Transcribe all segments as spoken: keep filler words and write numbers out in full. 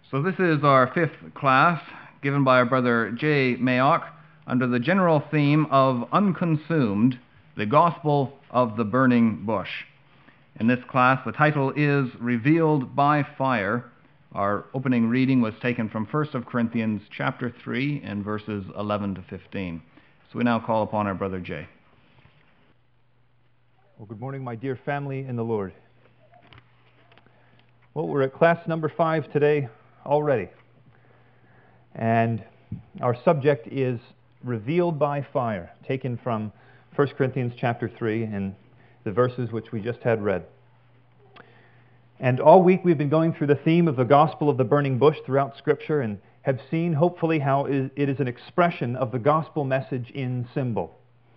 So this is our fifth class given by our brother J. Mayock under the general theme of Unconsumed, the Gospel of the Burning Bush. In this class, the title is Revealed by Fire. Our opening reading was taken from First Corinthians chapter three and verses eleven to fifteen. So we now call upon our brother Jay. Well, good morning, my dear family in the Lord. Well, we're at class number five today already. And our subject is Revealed by Fire, taken from First Corinthians chapter three and the verses which we just had read. And all week we've been going through the theme of the gospel of the burning bush throughout Scripture and have seen, hopefully, how it is an expression of the gospel message in symbol.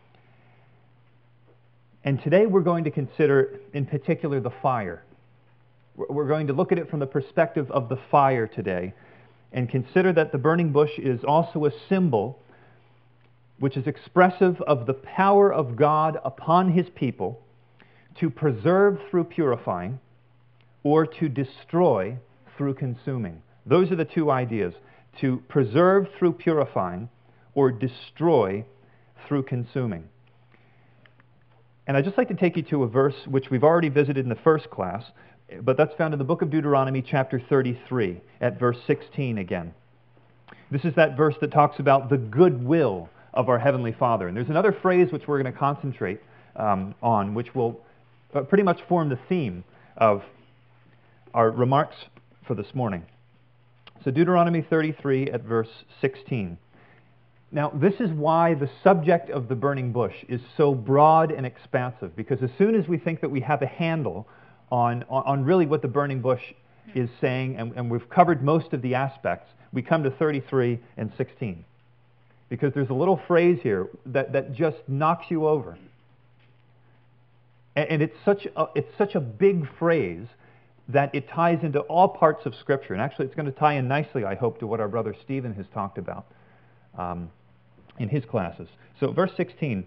And today we're going to consider, in particular, the fire. We're going to look at it from the perspective of the fire today and consider that the burning bush is also a symbol which is expressive of the power of God upon His people to preserve through purifying or to destroy through consuming. Those are the two ideas, to preserve through purifying or destroy through consuming. And I'd just like to take you to a verse which we've already visited in the first class, but that's found in the book of Deuteronomy chapter thirty-three at verse sixteen again. This is that verse that talks about the goodwill of our Heavenly Father. And there's another phrase which we're going to concentrate um, on, which will uh, pretty much form the theme of our remarks for this morning. So Deuteronomy thirty-three at verse sixteen. Now, this is why the subject of the burning bush is so broad and expansive, because as soon as we think that we have a handle on, on, on really what the burning bush is saying, and, and we've covered most of the aspects, we come to thirty-three and sixteen. Because there's a little phrase here that, that just knocks you over. And, and it's such a, it's such a big phrase that it ties into all parts of Scripture. And actually it's going to tie in nicely, I hope, to what our brother Stephen has talked about um, in his classes. So verse sixteen.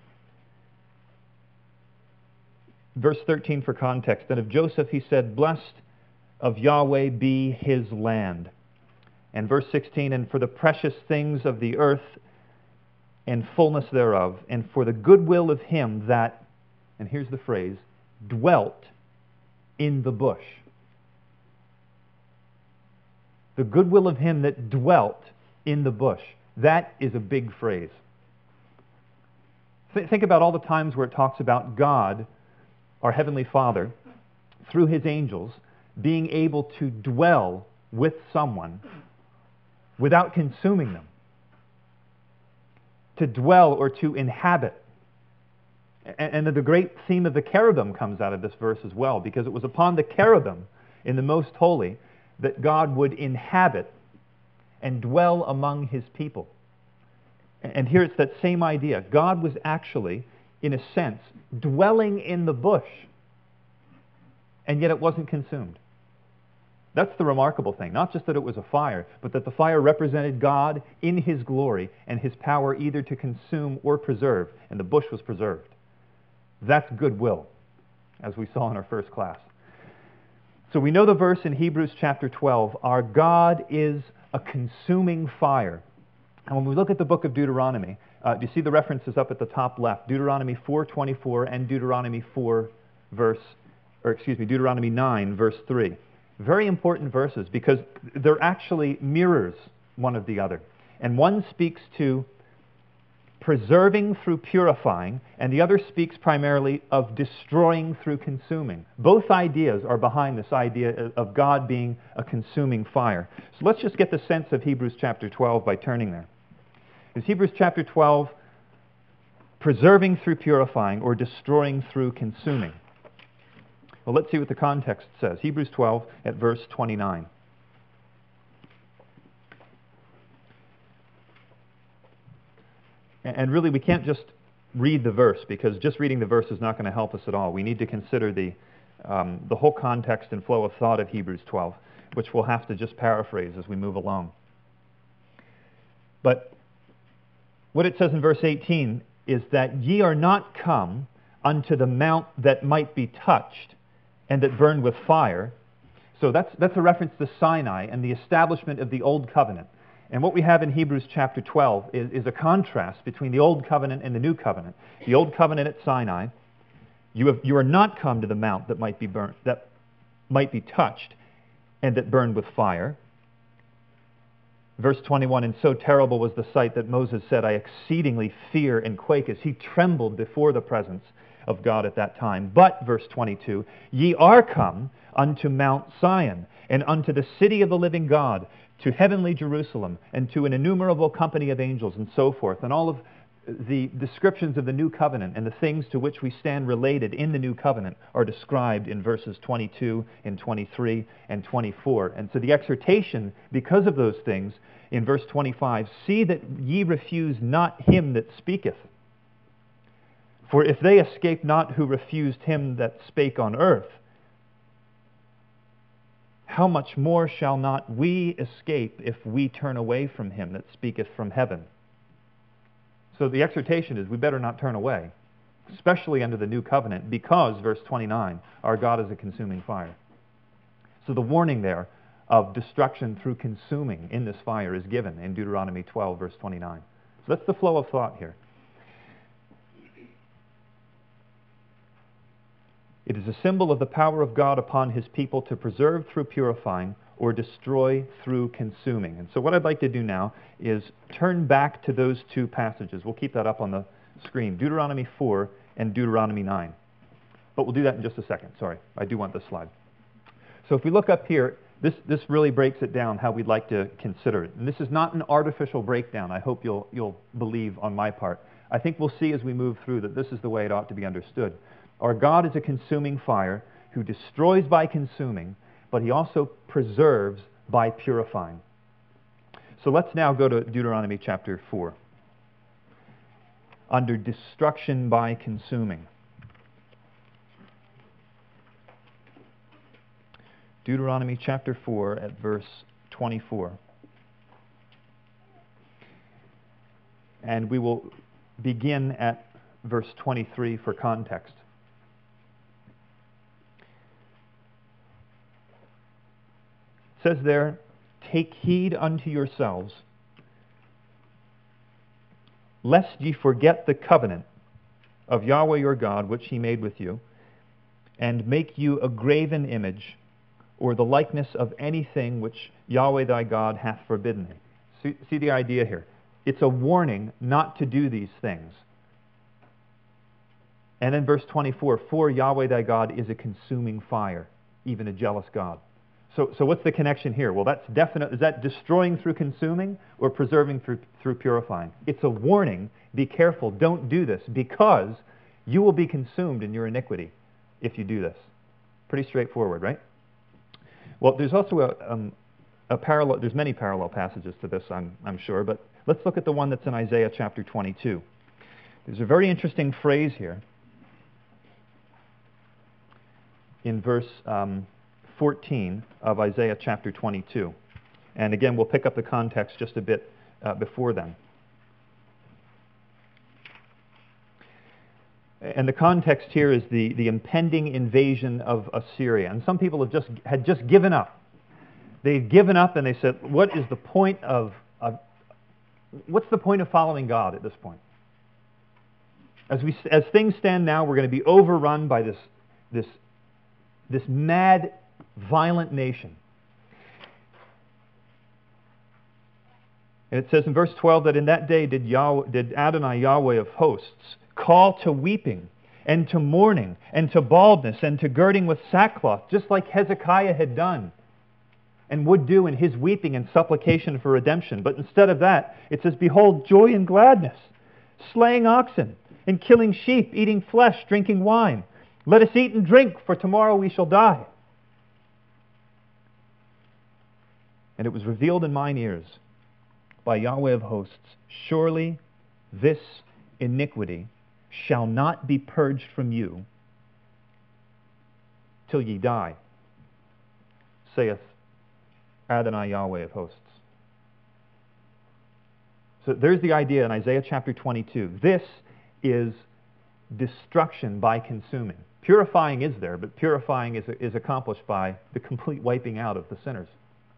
Verse thirteen for context. Then of Joseph he said, "Blessed of Yahweh be his land." And verse sixteen, "And for the precious things of the earth and fullness thereof, and for the goodwill of him that," and here's the phrase, "dwelt in the bush." The goodwill of him that dwelt in the bush. That is a big phrase. Th- think about all the times where it talks about God, our Heavenly Father, through His angels, being able to dwell with someone without consuming them. To dwell or to inhabit. And, and the great theme of the cherubim comes out of this verse as well, because it was upon the cherubim in the most holy that God would inhabit and dwell among His people. And here it's that same idea. God was actually, in a sense, dwelling in the bush, and yet it wasn't consumed. That's the remarkable thing. Not just that it was a fire, but that the fire represented God in His glory and His power either to consume or preserve, and the bush was preserved. That's goodwill, as we saw in our first class. So we know the verse in Hebrews chapter twelve, our God is a consuming fire. And when we look at the book of Deuteronomy, uh, do you see the references up at the top left? Deuteronomy four twenty-four and Deuteronomy four verse, or excuse me, Deuteronomy nine verse three. Very important verses because they're actually mirrors one of the other. And one speaks to preserving through purifying, and the other speaks primarily of destroying through consuming. Both ideas are behind this idea of God being a consuming fire. So let's just get the sense of Hebrews chapter twelve by turning there. Is Hebrews chapter twelve preserving through purifying or destroying through consuming? Well, let's see what the context says. Hebrews twelve at verse twenty-nine. And really, we can't just read the verse, because just reading the verse is not going to help us at all. We need to consider the, um, the whole context and flow of thought of Hebrews twelve, which we'll have to just paraphrase as we move along. But what it says in verse eighteen is that ye are not come unto the mount that might be touched, and that burned with fire, So that's, that's a reference to Sinai and the establishment of the Old Covenant. And what we have in Hebrews chapter twelve is, is a contrast between the Old Covenant and the New Covenant. The Old Covenant at Sinai, you, have, you are not come to the mount that might be burnt, that might be touched, and that burned with fire. Verse twenty-one, and so terrible was the sight that Moses said, I exceedingly fear and quake, as he trembled before the presence of God at that time. But, verse twenty-two, ye are come unto Mount Sion, and unto the city of the living God, to heavenly Jerusalem, and to an innumerable company of angels, and so forth. And all of the descriptions of the New Covenant and the things to which we stand related in the New Covenant are described in verses twenty-two and twenty-three and twenty-four. And so the exhortation, because of those things, in verse twenty-five, see that ye refuse not him that speaketh. For if they escape not who refused him that spake on earth, how much more shall not we escape if we turn away from him that speaketh from heaven? So the exhortation is we better not turn away, especially under the new covenant, because, verse twenty-nine, our God is a consuming fire. So the warning there of destruction through consuming in this fire is given in Deuteronomy twelve, verse twenty-nine. So that's the flow of thought here. It is a symbol of the power of God upon his people to preserve through purifying or destroy through consuming. And so what I'd like to do now is turn back to those two passages. We'll keep that up on the screen, Deuteronomy four and Deuteronomy nine. But we'll do that in just a second. Sorry, I do want this slide. So if we look up here, this, this really breaks it down how we'd like to consider it. And this is not an artificial breakdown, I hope you'll, you'll believe on my part. I think we'll see as we move through that this is the way it ought to be understood. Our God is a consuming fire who destroys by consuming, but he also preserves by purifying. So let's now go to Deuteronomy chapter four. Under destruction by consuming. Deuteronomy chapter four at verse twenty-four. And we will begin at verse twenty-three for context. It says there, take heed unto yourselves, lest ye forget the covenant of Yahweh your God, which he made with you, and make you a graven image, or the likeness of anything which Yahweh thy God hath forbidden thee. See, see the idea here. It's a warning not to do these things. And in verse twenty-four, for Yahweh thy God is a consuming fire, even a jealous God. So, so what's the connection here? Well, that's definite. Is that destroying through consuming or preserving through, through purifying? It's a warning. Be careful. Don't do this, because you will be consumed in your iniquity if you do this. Pretty straightforward, right? Well, there's also a, um, a parallel. There's many parallel passages to this, I'm, I'm sure, but let's look at the one that's in Isaiah chapter twenty-two. There's a very interesting phrase here in verse um, fourteen of Isaiah chapter twenty-two. And again, we'll pick up the context just a bit uh, before then. And the context here is the, the impending invasion of Assyria. And some people have just had just given up. They've given up and they said, what is the point of, of what's the point of following God at this point? As we as things stand now, we're going to be overrun by this this this mad, violent nation. And it says in verse twelve that in that day did Yahweh, did Adonai Yahweh of hosts call to weeping and to mourning and to baldness and to girding with sackcloth, just like Hezekiah had done and would do in his weeping and supplication for redemption. But instead of that, it says, behold, joy and gladness, slaying oxen and killing sheep, eating flesh, drinking wine. Let us eat and drink, for tomorrow we shall die. And it was revealed in mine ears by Yahweh of hosts, surely this iniquity shall not be purged from you till ye die, saith Adonai Yahweh of hosts. So there's the idea in Isaiah chapter twenty-two. This is destruction by consuming, Purifying is there, but purifying is, is accomplished by the complete wiping out of the sinners.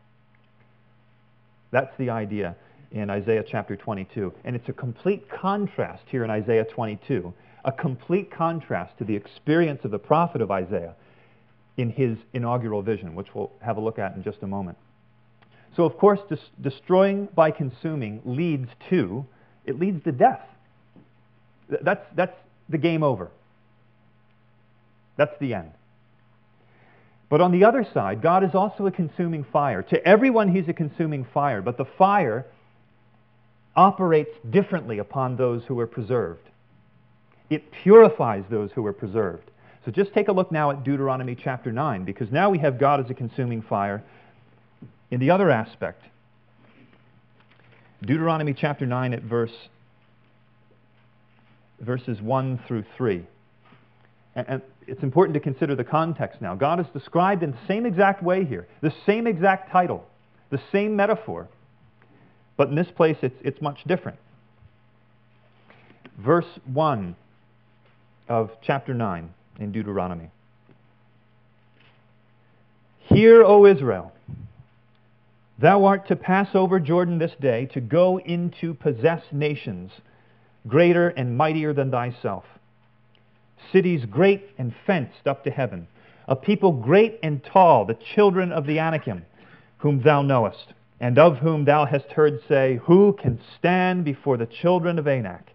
That's the idea in Isaiah chapter twenty-two. And it's a complete contrast here in Isaiah twenty-two, a complete contrast to the experience of the prophet of Isaiah in his inaugural vision, which we'll have a look at in just a moment. So, of course, des- destroying by consuming leads to, it leads to death. Th- That's, that's the game over. That's the end. But on the other side, God is also a consuming fire. To everyone, He's a consuming fire, but the fire operates differently upon those who are preserved. It purifies those who are preserved. So just take a look now at Deuteronomy chapter nine, because now we have God as a consuming fire in the other aspect. Deuteronomy chapter nine at verse verses one through three. And, and it's important to consider the context now. God is described in the same exact way here, the same exact title, the same metaphor, but in this place it's, it's much different. Verse one of chapter nine in Deuteronomy. Hear, O Israel, thou art to pass over Jordan this day, to go in to possess nations greater and mightier than thyself, cities great and fenced up to heaven, a people great and tall, the children of the Anakim, whom thou knowest, and of whom thou hast heard say, who can stand before the children of Anak?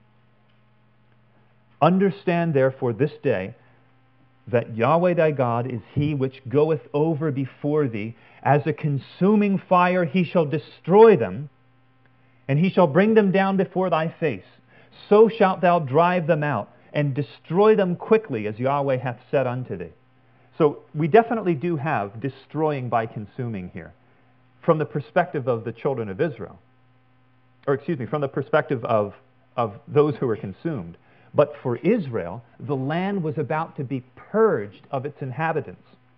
Understand therefore this day that Yahweh thy God is He which goeth over before thee. As a consuming fire He shall destroy them, and He shall bring them down before thy face. So shalt thou drive them out, and destroy them quickly, as Yahweh hath said unto thee. So we definitely do have destroying by consuming here, from the perspective of the children of Israel. Or excuse me, from the perspective of, of those who were consumed. But for Israel, the land was about to be purged of its inhabitants.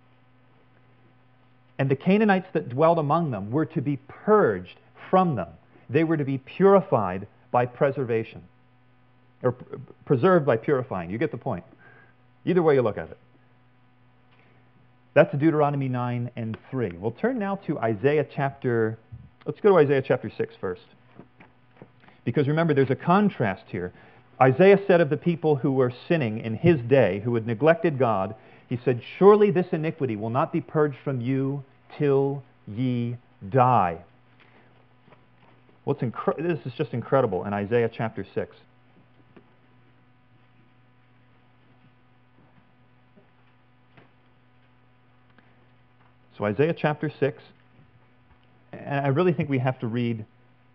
And the Canaanites that dwelled among them were to be purged from them. They were to be purified by preservation. Or p- preserved by purifying. You get the point. Either way you look at it. That's Deuteronomy nine and three. We'll turn now to Isaiah chapter... Let's go to Isaiah chapter six first. Because remember, there's a contrast here. Isaiah said of the people who were sinning in his day, who had neglected God, he said, surely this iniquity will not be purged from you till ye die. What's incre- this is just incredible in Isaiah chapter six. So Isaiah chapter six, and I really think we have to read,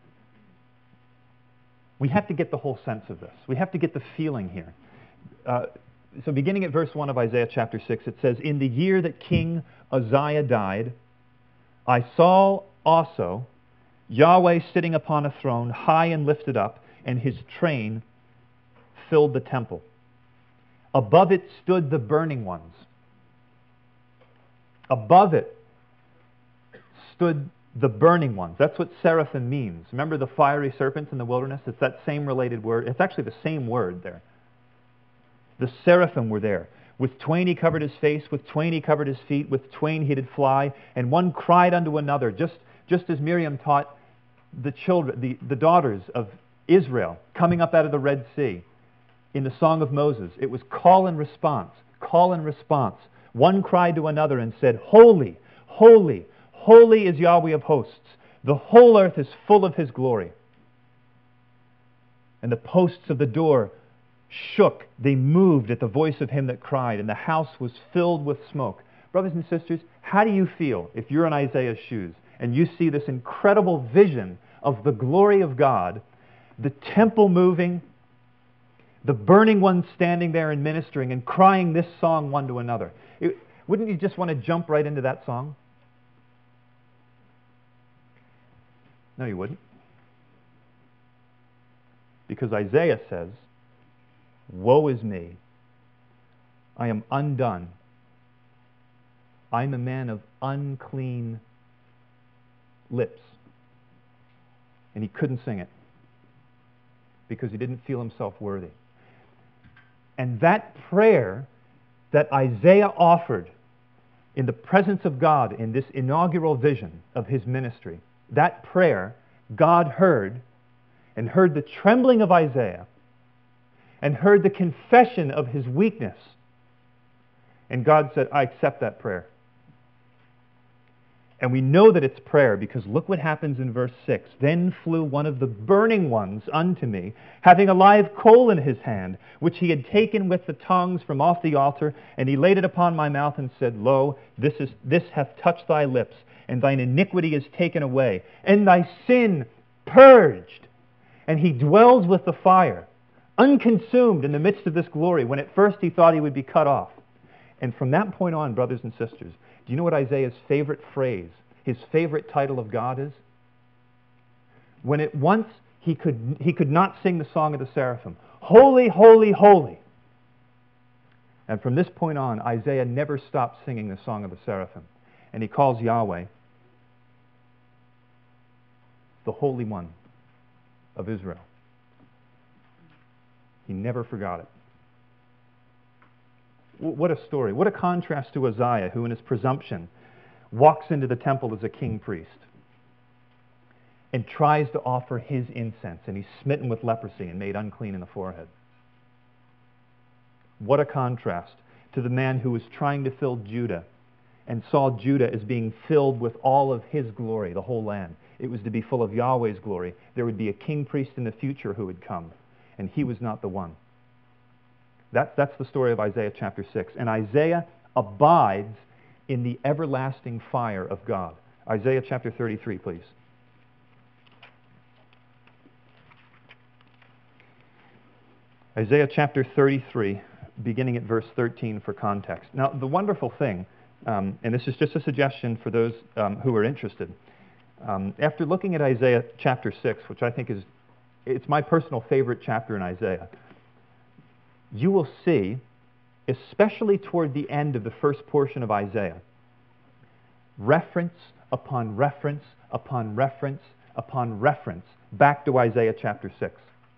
we have to get the whole sense of this. We have to get the feeling here. Uh, so beginning at verse one of Isaiah chapter six, it says, in the year that King Uzziah died, I saw also Yahweh sitting upon a throne, high and lifted up, and His train filled the temple. Above it stood the burning ones. Above it stood the burning ones. That's what seraphim means. Remember the fiery serpents in the wilderness? It's that same related word. It's actually the same word there. The seraphim were there. With twain he covered his face, with twain he covered his feet, with twain he did fly, and one cried unto another, just, just as Miriam taught the children, the, the daughters of Israel coming up out of the Red Sea in the Song of Moses. It was call and response, call and response. One cried to another and said, holy, holy, holy is Yahweh of hosts. The whole earth is full of His glory. And the posts of the door shook. They moved at the voice of him that cried, and the house was filled with smoke. Brothers and sisters, how do you feel if you're in Isaiah's shoes and you see this incredible vision of the glory of God, the temple moving, the burning ones standing there and ministering and crying this song one to another? It, wouldn't you just want to jump right into that song? No, you wouldn't. Because Isaiah says, woe is me. I am undone. I am a man of unclean lips. And he couldn't sing it because he didn't feel himself worthy. And that prayer that Isaiah offered in the presence of God in this inaugural vision of his ministry, that prayer God heard, and heard the trembling of Isaiah, and heard the confession of his weakness. And God said, I accept that prayer. And we know that it's prayer because look what happens in verse six. Then flew one of the burning ones unto me, having a live coal in his hand, which he had taken with the tongs from off the altar, and he laid it upon my mouth and said, Lo, this is this hath touched thy lips, and thine iniquity is taken away, and thy sin purged. And he dwells with the fire, unconsumed in the midst of this glory, when at first he thought he would be cut off. And from that point on, brothers and sisters, do you know what Isaiah's favorite phrase, his favorite title of God is? When at once he could, he could not sing the song of the seraphim, Holy, holy, holy. And from this point on, Isaiah never stopped singing the song of the seraphim. And he calls Yahweh the Holy One of Israel. He never forgot it. What a story. What a contrast to Uzziah, who in his presumption walks into the temple as a king priest and tries to offer his incense, and he's smitten with leprosy and made unclean in the forehead. What a contrast to the man who was trying to fill Judah and saw Judah as being filled with all of his glory, the whole land. It was to be full of Yahweh's glory. There would be a king priest in the future who would come, and he was not the one. That's, that's the story of Isaiah chapter six. And Isaiah abides in the everlasting fire of God. Isaiah chapter thirty-three, please. Isaiah chapter thirty-three, beginning at verse thirteen for context. Now, the wonderful thing, um, and this is just a suggestion for those um, who are interested, um, after looking at Isaiah chapter six, which I think is, it's my personal favorite chapter in Isaiah, you will see, especially toward the end of the first portion of Isaiah, reference upon reference upon reference upon reference back to Isaiah chapter six.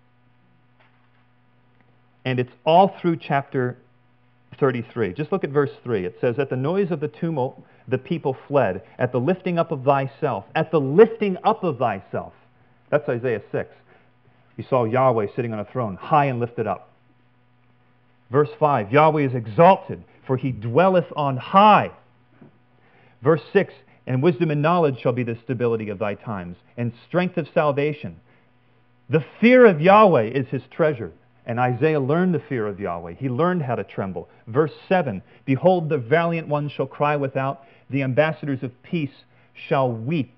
And it's all through chapter thirty-three. Just look at verse three. It says, At the noise of the tumult the people fled, at the lifting up of thyself, at the lifting up of thyself. That's Isaiah six. You saw Yahweh sitting on a throne, high and lifted up. Verse five, Yahweh is exalted, for he dwelleth on high. Verse six, and wisdom and knowledge shall be the stability of thy times, and strength of salvation. The fear of Yahweh is his treasure. And Isaiah learned the fear of Yahweh. He learned how to tremble. Verse seven, Behold, the valiant ones shall cry without, the ambassadors of peace shall weep.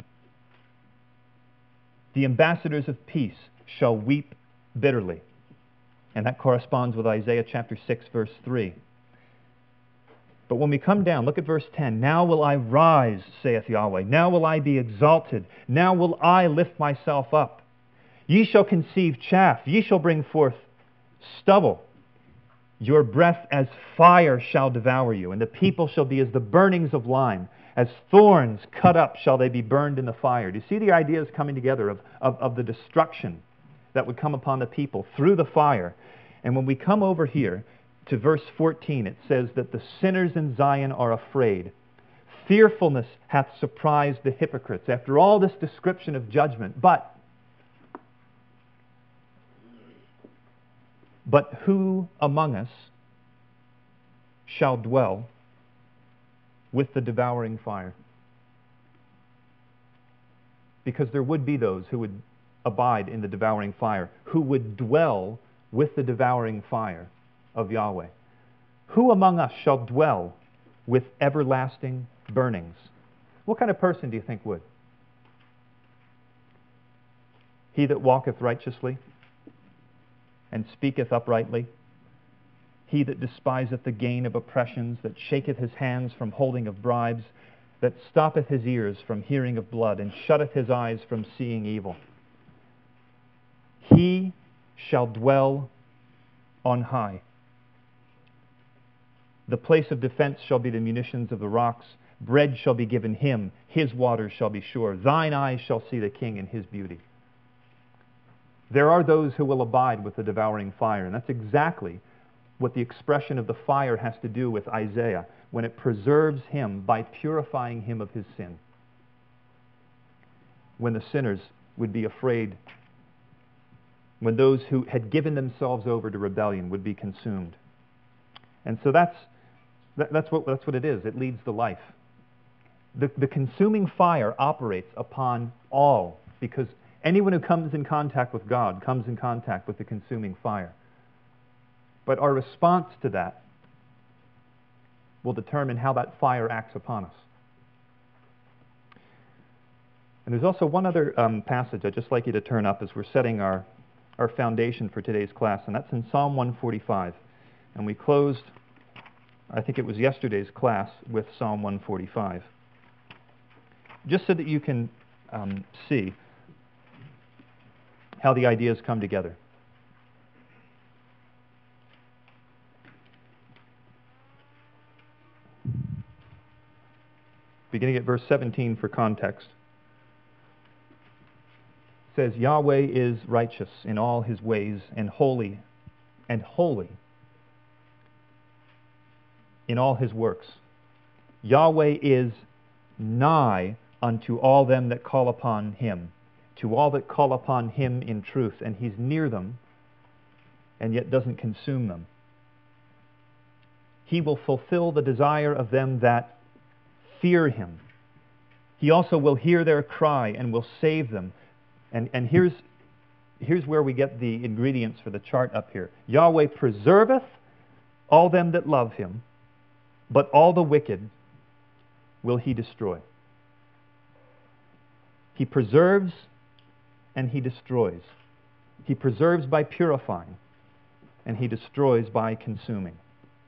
The ambassadors of peace shall weep bitterly. And that corresponds with Isaiah chapter six, verse three. But when we come down, look at verse ten. Now will I rise, saith Yahweh. Now will I be exalted. Now will I lift myself up. Ye shall conceive chaff. Ye shall bring forth stubble. Your breath as fire shall devour you, and the people shall be as the burnings of lime. As thorns cut up shall they be burned in the fire. Do you see the ideas coming together of, of, of the destruction that would come upon the people through the fire? And when we come over here to verse fourteen, it says that the sinners in Zion are afraid. Fearfulness hath surprised the hypocrites. After all this description of judgment, but But who among us shall dwell with the devouring fire? Because there would be those who would abide in the devouring fire, who would dwell with the devouring fire of Yahweh. Who among us shall dwell with everlasting burnings? What kind of person do you think would? He that walketh righteously and speaketh uprightly, he that despiseth the gain of oppressions, that shaketh his hands from holding of bribes, that stoppeth his ears from hearing of blood, and shutteth his eyes from seeing evil. He shall dwell on high. The place of defense shall be the munitions of the rocks. Bread shall be given him. His waters shall be sure. Thine eyes shall see the king in his beauty. There are those who will abide with the devouring fire, and that's exactly what the expression of the fire has to do with Isaiah when it preserves him by purifying him of his sin. When the sinners would be afraid, when those who had given themselves over to rebellion would be consumed. And so that's that, that's what that's what it is. It leads the life. The, the consuming fire operates upon all, because anyone who comes in contact with God comes in contact with the consuming fire. But our response to that will determine how that fire acts upon us. And there's also one other um, passage I'd just like you to turn up as we're setting our, our foundation for today's class, and that's in Psalm one forty-five. And we closed, I think it was yesterday's class, with Psalm one forty-five. Just so that you can um, see how the ideas come together. Beginning at verse seventeen for context. It says, Yahweh is righteous in all his ways and holy and holy in all his works. Yahweh is nigh unto all them that call upon him, to all that call upon him in truth, and he's near them and yet doesn't consume them. He will fulfill the desire of them that fear him. He also will hear their cry and will save them. And, and here's, here's where we get the ingredients for the chart up here. Yahweh preserveth all them that love him, but all the wicked will he destroy. He preserves and he destroys. He preserves by purifying, and he destroys by consuming.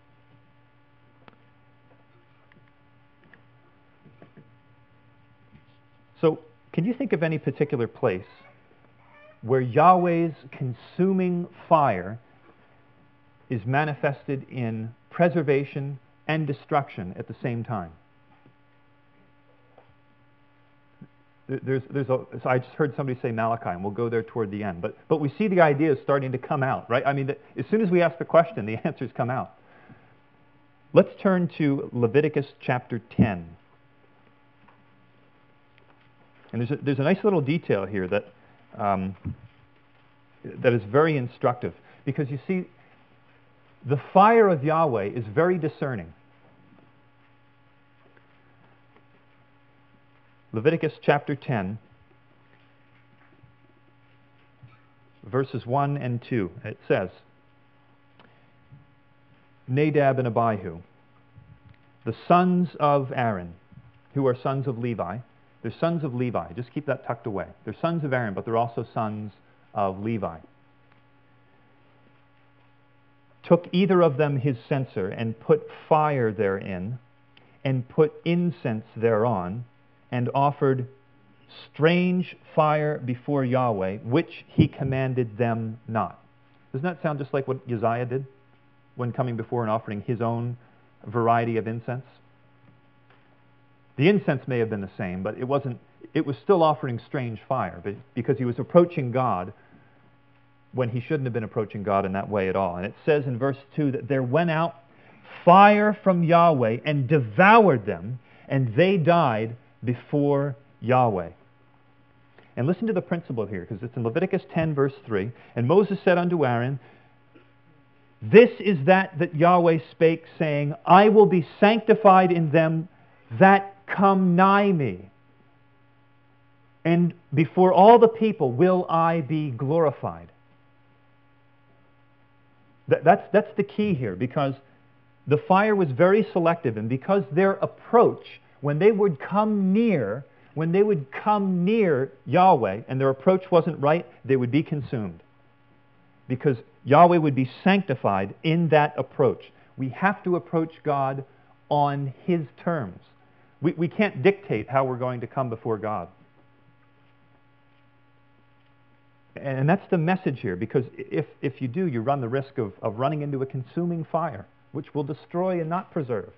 So, can you think of any particular place where Yahweh's consuming fire is manifested in preservation and destruction at the same time? There's, there's a, so I just heard somebody say Malachi, and we'll go there toward the end. But, but we see the ideas starting to come out, right? I mean, the, as soon as we ask the question, the answers come out. Let's turn to Leviticus chapter ten. And there's a, there's a nice little detail here that, um, that is very instructive. Because you see, the fire of Yahweh is very discerning. Leviticus chapter ten, verses one and two. It says, Nadab and Abihu, the sons of Aaron, who are sons of Levi. They're sons of Levi. Just keep that tucked away. They're sons of Aaron, but they're also sons of Levi. Took either of them his censer and put fire therein, and put incense thereon, and offered strange fire before Yahweh, which he commanded them not. Doesn't that sound just like what Uzziah did when coming before and offering his own variety of incense? The incense may have been the same, but it wasn't. It was still offering strange fire, but because he was approaching God when he shouldn't have been approaching God in that way at all. And it says in verse two that there went out fire from Yahweh and devoured them, and they died before Yahweh. And listen to the principle here, because it's in Leviticus ten, verse three. And Moses said unto Aaron, This is that that Yahweh spake, saying, I will be sanctified in them that come nigh me, and before all the people will I be glorified. That, that's, that's the key here, because the fire was very selective, and because their approach, when they would come near, when they would come near Yahweh, and their approach wasn't right, they would be consumed. Because Yahweh would be sanctified in that approach. We have to approach God on his terms. We, we can't dictate how we're going to come before God. And that's the message here, because if, if you do, you run the risk of, of running into a consuming fire, which will destroy and not preserve.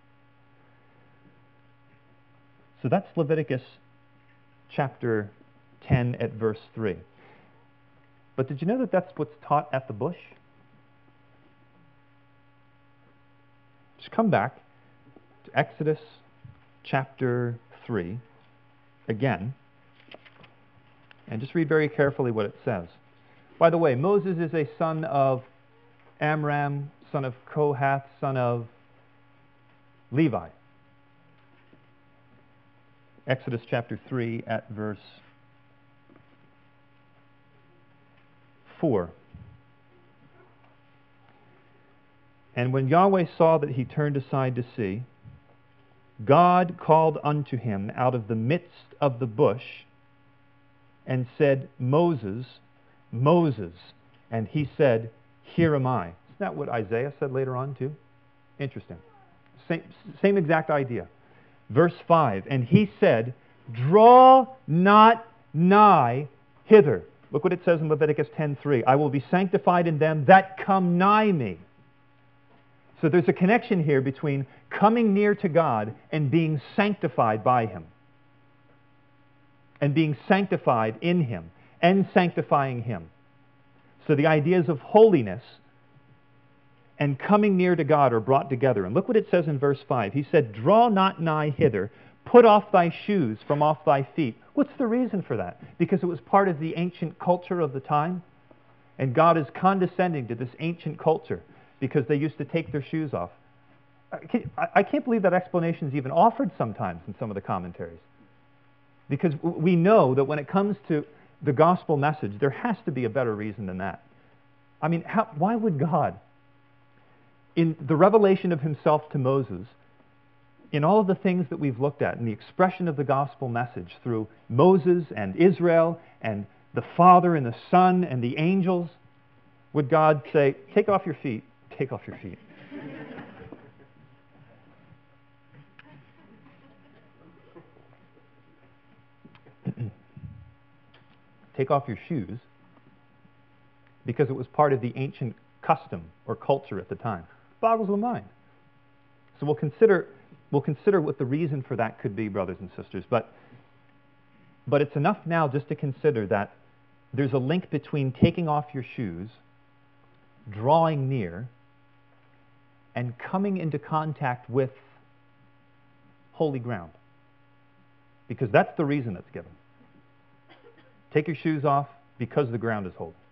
So that's Leviticus chapter ten at verse three. But did you know that that's what's taught at the bush? Just come back to Exodus chapter three again, and just read very carefully what it says. By the way, Moses is a son of Amram, son of Kohath, son of Levi. Exodus chapter three at verse four. And when Yahweh saw that he turned aside to see, God called unto him out of the midst of the bush and said, Moses, Moses. And he said, Here am I. Isn't that what Isaiah said later on too? Interesting. Same, same exact idea. Verse five, and he said, Draw not nigh hither. Look what it says in Leviticus ten three. I will be sanctified in them that come nigh me. So there's a connection here between coming near to God and being sanctified by Him. And being sanctified in Him and sanctifying Him. So the ideas of holiness and coming near to God are brought together. And look what it says in verse five. He said, Draw not nigh hither, put off thy shoes from off thy feet. What's the reason for that? Because it was part of the ancient culture of the time. And God is condescending to this ancient culture because they used to take their shoes off. I can't believe that explanation is even offered sometimes in some of the commentaries. Because we know that when it comes to the gospel message, there has to be a better reason than that. I mean, how, why would God, in the revelation of Himself to Moses, in all of the things that we've looked at, in the expression of the gospel message through Moses and Israel and the Father and the Son and the angels, would God say, take off your feet, take off your feet. Take off your shoes, because it was part of the ancient custom or culture at the time. Boggles the mind. So we'll consider we'll consider what the reason for that could be, brothers and sisters. But but it's enough now just to consider that there's a link between taking off your shoes, drawing near, and coming into contact with holy ground. Because that's the reason it's given. Take your shoes off because the ground is holy.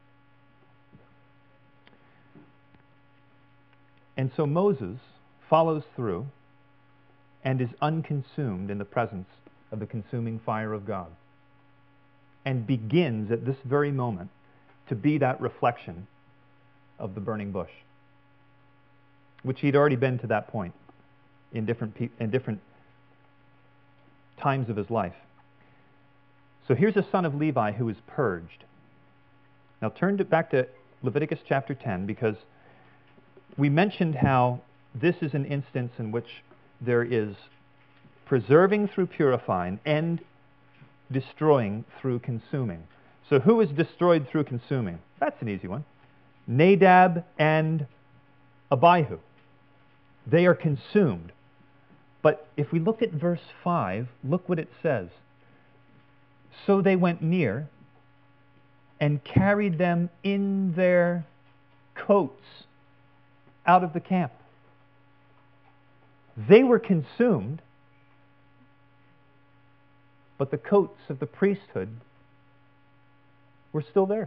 And so Moses follows through and is unconsumed in the presence of the consuming fire of God, and begins at this very moment to be that reflection of the burning bush, which he'd already been to that point in different pe- in different times of his life. So here's a son of Levi who is purged. Now turn to, back to Leviticus chapter ten, because we mentioned how this is an instance in which there is preserving through purifying and destroying through consuming. So who is destroyed through consuming? That's an easy one. Nadab and Abihu. They are consumed. But if we look at verse five, look what it says. So they went near and carried them in their coats out of the camp. They were consumed, but the coats of the priesthood were still there.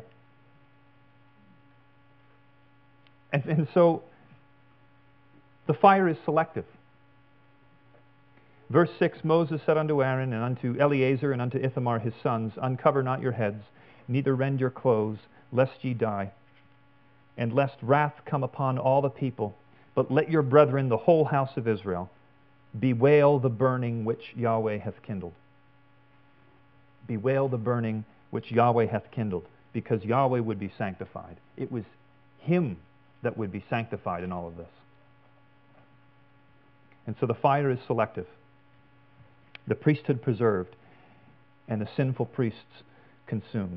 And, and so the fire is selective. Verse six, Moses said unto Aaron and unto Eleazar and unto Ithamar his sons, Uncover not your heads, neither rend your clothes, lest ye die, and lest wrath come upon all the people. But let your brethren, the whole house of Israel, bewail the burning which Yahweh hath kindled. Bewail the burning which Yahweh hath kindled, because Yahweh would be sanctified. It was Him that would be sanctified in all of this. And so the fire is selective. The priesthood preserved, and the sinful priests consumed.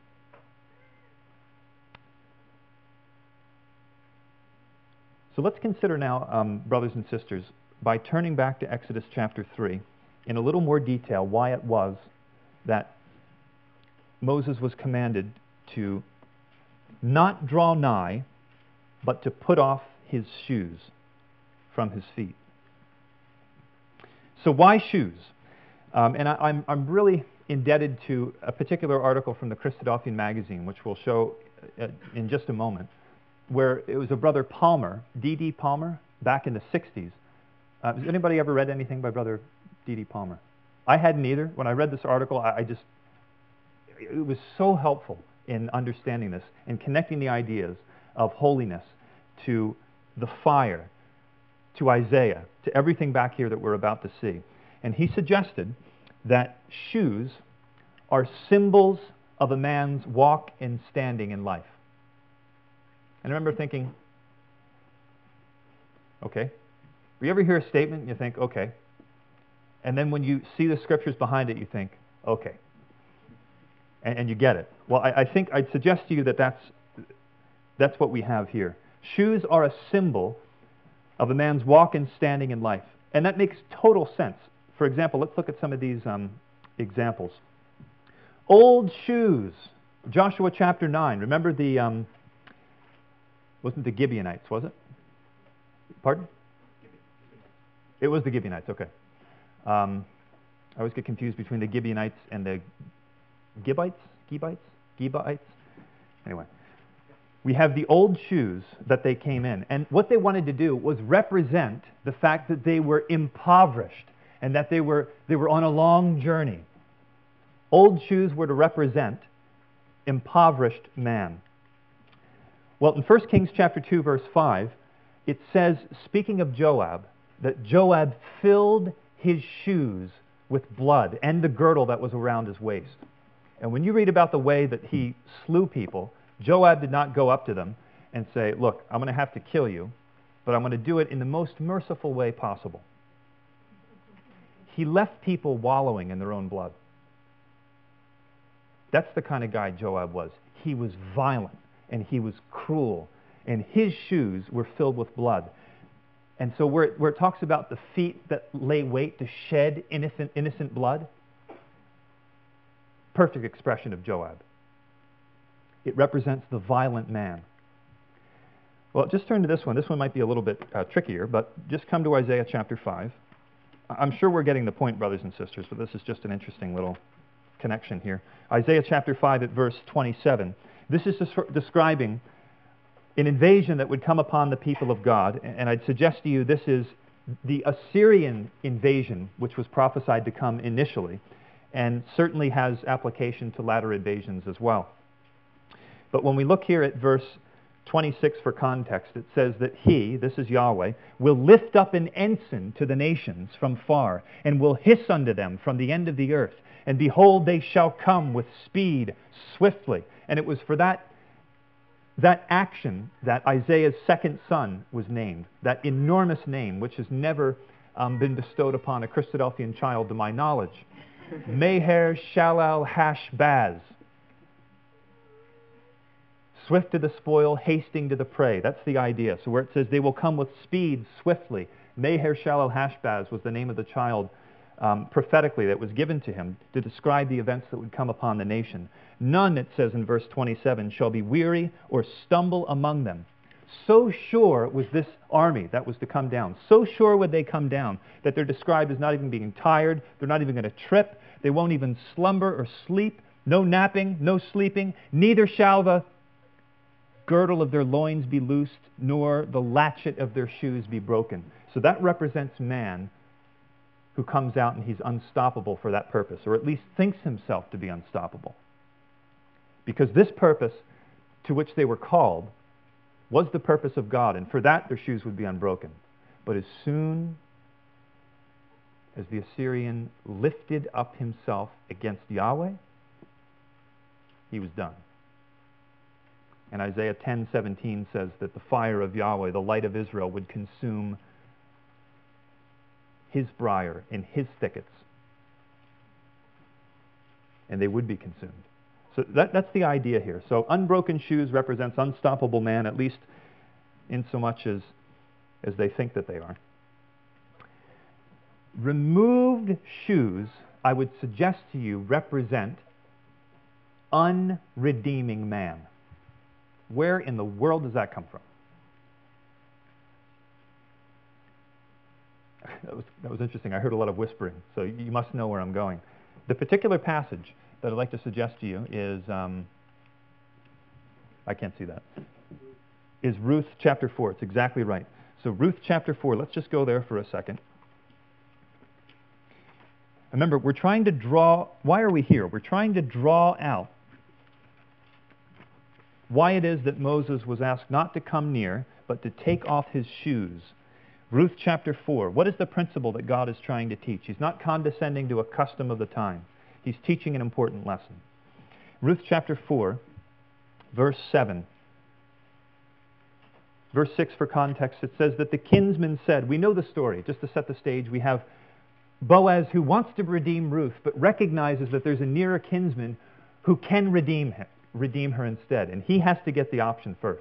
So let's consider now, um, brothers and sisters, by turning back to Exodus chapter three, in a little more detail, why it was that Moses was commanded to not draw nigh, but to put off his shoes from his feet. So why shoes? Um, and I, I'm, I'm really indebted to a particular article from the Christadelphian magazine, which we'll show uh, in just a moment, where it was a brother Palmer, D D Palmer, back in the sixties. Uh, has anybody ever read anything by brother D D Palmer? I hadn't either. When I read this article, I, I just, it was so helpful in understanding this and connecting the ideas of holiness to the fire, to Isaiah, to everything back here that we're about to see. And he suggested that shoes are symbols of a man's walk and standing in life. And I remember thinking, okay. You ever hear a statement and you think, okay. And then when you see the scriptures behind it, you think, okay. And, and you get it. Well, I, I think I'd suggest to you that that's, that's what we have here. Shoes are a symbol of a man's walk and standing in life. And that makes total sense. For example, let's look at some of these um, examples. Old shoes. Joshua chapter nine. Remember the, um, wasn't the Gibeonites, was it? Pardon? It was the Gibeonites, okay. Um, I always get confused between the Gibeonites and the Gibites? Gibites? Gibites? Anyway. We have the old shoes that they came in. And what they wanted to do was represent the fact that they were impoverished and that they were, they were on a long journey. Old shoes were to represent impoverished man. Well, in First Kings chapter two, verse five, it says, speaking of Joab, that Joab filled his shoes with blood and the girdle that was around his waist. And when you read about the way that he slew people, Joab did not go up to them and say, look, I'm going to have to kill you, but I'm going to do it in the most merciful way possible. He left people wallowing in their own blood. That's the kind of guy Joab was. He was violent and he was cruel, and his shoes were filled with blood. And so where it, where it talks about the feet that lay wait to shed innocent, innocent blood, perfect expression of Joab. It represents the violent man. Well, just turn to this one. This one might be a little bit uh, trickier, but just come to Isaiah chapter five. I'm sure we're getting the point, brothers and sisters, but this is just an interesting little connection here. Isaiah chapter five at verse twenty-seven. This is des- describing an invasion that would come upon the people of God, and I'd suggest to you this is the Assyrian invasion, which was prophesied to come initially, and certainly has application to latter invasions as well. But when we look here at verse twenty-six for context, it says that he, this is Yahweh, will lift up an ensign to the nations from far, and will hiss unto them from the end of the earth. And behold, they shall come with speed, swiftly. And it was for that, that action that Isaiah's second son was named, that enormous name, which has never um, been bestowed upon a Christadelphian child to my knowledge. Meher Shalal Hashbaz. Swift to the spoil, hasting to the prey. That's the idea. So where it says they will come with speed, swiftly. Meher Shalal Hashbaz was the name of the child um, prophetically that was given to him to describe the events that would come upon the nation. None, it says in verse twenty-seven, shall be weary or stumble among them. So sure was this army that was to come down. So sure would they come down that they're described as not even being tired. They're not even going to trip. They won't even slumber or sleep. No napping, no sleeping. Neither shall the girdle of their loins be loosed, nor the latchet of their shoes be broken. So that represents man who comes out and he's unstoppable for that purpose, or at least thinks himself to be unstoppable. Because this purpose to which they were called was the purpose of God, and for that their shoes would be unbroken. But as soon as the Assyrian lifted up himself against Yahweh, he was done. And Isaiah ten seventeen says that the fire of Yahweh, the light of Israel, would consume his briar and his thickets. And they would be consumed. So that, that's the idea here. So unbroken shoes represents unstoppable man, at least in so much as, as they think that they are. Removed shoes, I would suggest to you, represent unredeeming man. Where in the world does that come from? That was, that was interesting. I heard a lot of whispering, so you must know where I'm going. The particular passage that I'd like to suggest to you is, um, I can't see that, is Ruth chapter four. It's exactly right. So Ruth chapter four, let's just go there for a second. Remember, we're trying to draw, why are we here? We're trying to draw out why it is that Moses was asked not to come near, but to take off his shoes. Ruth chapter four, what is the principle that God is trying to teach? He's not condescending to a custom of the time. He's teaching an important lesson. Ruth chapter four, verse seven. Verse six for context, it says that the kinsman said, we know the story, just to set the stage, we have Boaz who wants to redeem Ruth, but recognizes that there's a nearer kinsman who can redeem him, redeem her instead, and he has to get the option first.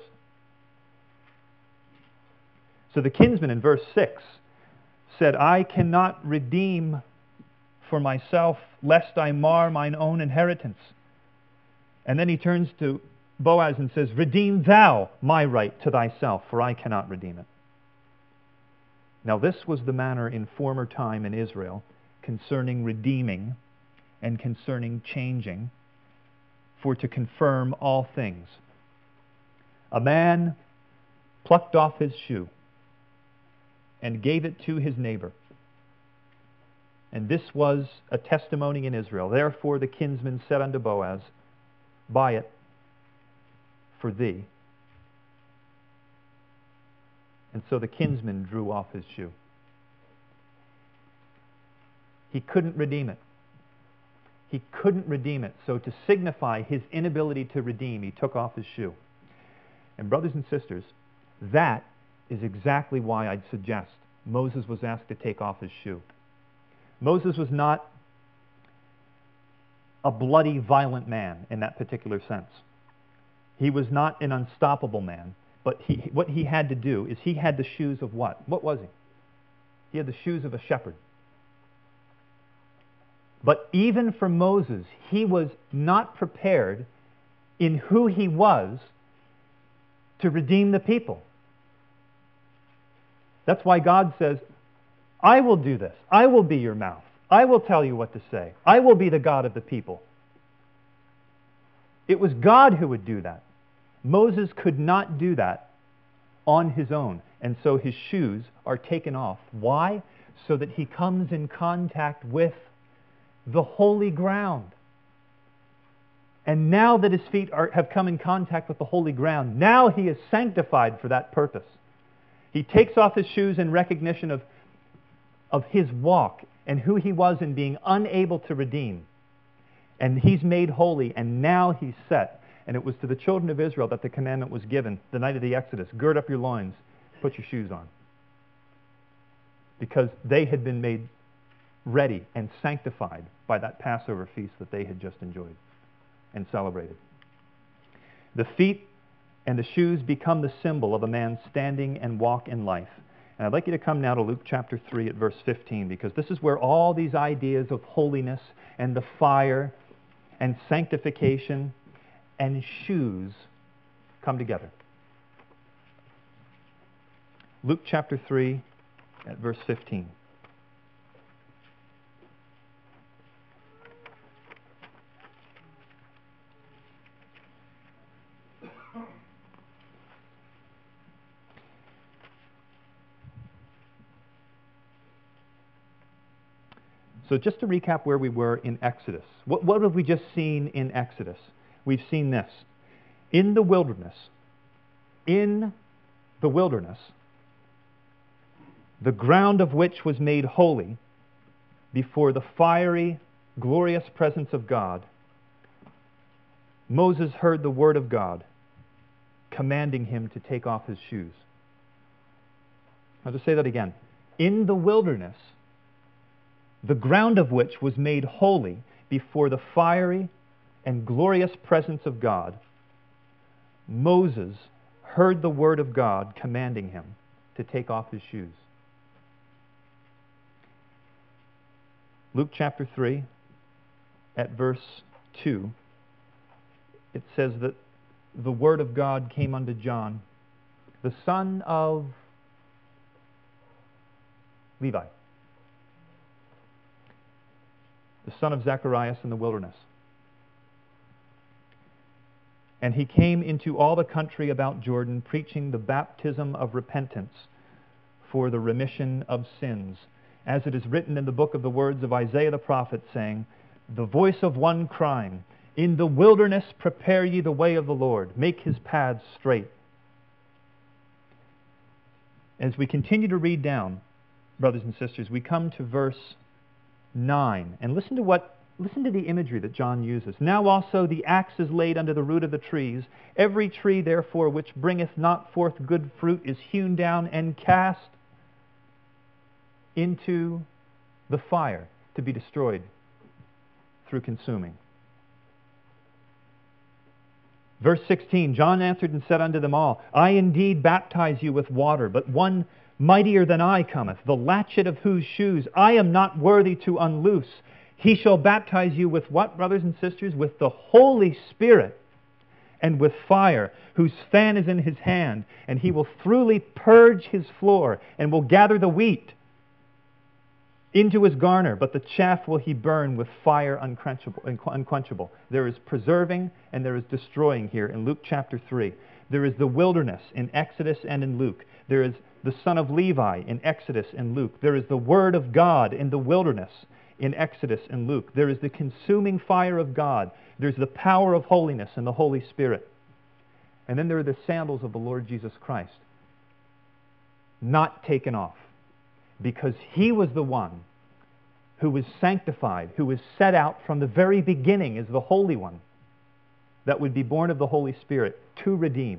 So the kinsman in verse six said, I cannot redeem for myself, lest I mar mine own inheritance. And then he turns to Boaz and says, redeem thou my right to thyself, for I cannot redeem it. Now this was the manner in former time in Israel concerning redeeming and concerning changing, for to confirm all things. A man plucked off his shoe and gave it to his neighbor. And this was a testimony in Israel. Therefore the kinsman said unto Boaz, buy it for thee. And so the kinsman drew off his shoe. He couldn't redeem it. He couldn't redeem it. So to signify his inability to redeem, he took off his shoe. And brothers and sisters, that is exactly why I'd suggest Moses was asked to take off his shoe. Moses was not a bloody, violent man in that particular sense. He was not an unstoppable man. But he, what he had to do is he had the shoes of what? What was he? He had the shoes of a shepherd. But even for Moses, he was not prepared in who he was to redeem the people. That's why God says, I will do this. I will be your mouth. I will tell you what to say. I will be the God of the people. It was God who would do that. Moses could not do that on his own, and so his shoes are taken off. Why? So that he comes in contact with the holy ground. And now that his feet are, have come in contact with the holy ground, now he is sanctified for that purpose. He takes off his shoes in recognition of, of his walk and who he was in being unable to redeem. And he's made holy, and now he's set. And it was to the children of Israel that the commandment was given the night of the Exodus. Gird up your loins, put your shoes on. Because they had been made ready and sanctified by that Passover feast that they had just enjoyed and celebrated. The feet and the shoes become the symbol of a man's standing and walk in life. And I'd like you to come now to Luke chapter three at verse fifteen, because this is where all these ideas of holiness and the fire and sanctification and shoes come together. Luke chapter three at verse fifteen. So just to recap where we were in Exodus. What, what have we just seen in Exodus? We've seen this. In the wilderness, in the wilderness, the ground of which was made holy before the fiery, glorious presence of God, Moses heard the word of God commanding him to take off his shoes. I'll just say that again. In the wilderness, the ground of which was made holy before the fiery and glorious presence of God, Moses heard the word of God commanding him to take off his shoes. Luke chapter three, at verse two, it says that the word of God came unto John, the son of Levi. the son of Zacharias in the wilderness. And he came into all the country about Jordan, preaching the baptism of repentance for the remission of sins, as it is written in the book of the words of Isaiah the prophet, saying, the voice of one crying, in the wilderness prepare ye the way of the Lord, make his paths straight. As we continue to read down, brothers and sisters, we come to verse nine, and listen to what Listen to the imagery that John uses. Now also the axe is laid under the root of the trees. Every tree, therefore, which bringeth not forth good fruit is hewn down and cast into the fire to be destroyed through consuming. Verse sixteen, John answered and said unto them all, I indeed baptize you with water, but one mightier than I cometh, the latchet of whose shoes I am not worthy to unloose. He shall baptize you with what, brothers and sisters? With the Holy Spirit and with fire, whose fan is in his hand, and he will thoroughly purge his floor, and will gather the wheat into his garner, but the chaff will he burn with fire unquenchable. unquenchable. There is preserving and there is destroying here in Luke chapter three. There is the wilderness in Exodus and in Luke. There is the son of Levi in Exodus and Luke. There is the word of God in the wilderness in Exodus and Luke. There is the consuming fire of God. There's the power of holiness and the Holy Spirit. And then there are the sandals of the Lord Jesus Christ, not taken off, because he was the one who was sanctified, who was set out from the very beginning as the Holy One, that would be born of the Holy Spirit to redeem.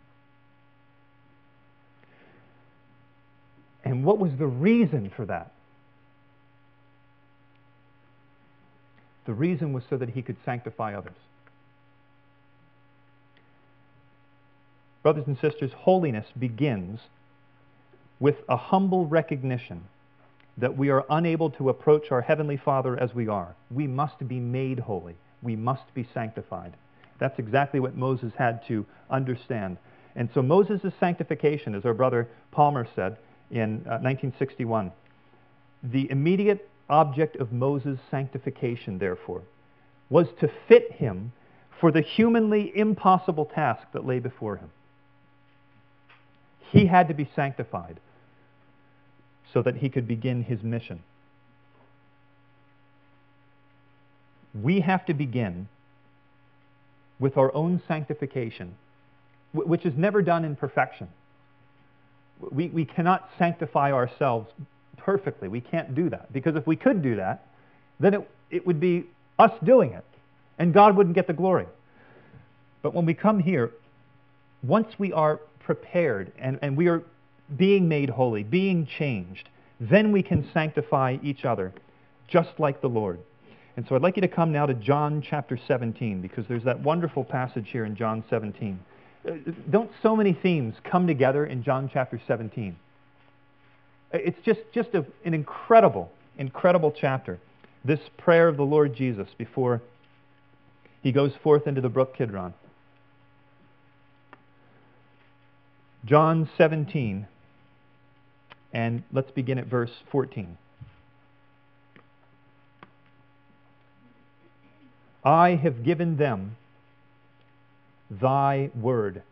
And what was the reason for that? The reason was so that he could sanctify others. Brothers and sisters, holiness begins with a humble recognition that we are unable to approach our Heavenly Father as we are. We must be made holy. We must be sanctified. That's exactly what Moses had to understand. And so Moses' sanctification, as our brother Palmer said in uh, nineteen sixty-one, the immediate object of Moses' sanctification, therefore, was to fit him for the humanly impossible task that lay before him. He had to be sanctified so that he could begin his mission. We have to begin with our own sanctification, which is never done in perfection. We, we cannot sanctify ourselves perfectly. We can't do that. Because if we could do that, then it, it would be us doing it, and God wouldn't get the glory. But when we come here, once we are prepared and, and we are being made holy, being changed, then we can sanctify each other, just like the Lord. And so I'd like you to come now to John chapter seventeen, because there's that wonderful passage here in John seventeen. Don't so many themes come together in John chapter seventeen? It's just, just a, an incredible, incredible chapter. This prayer of the Lord Jesus before he goes forth into the brook Kidron. John seventeen, and let's begin at verse fourteen. I have given them thy word,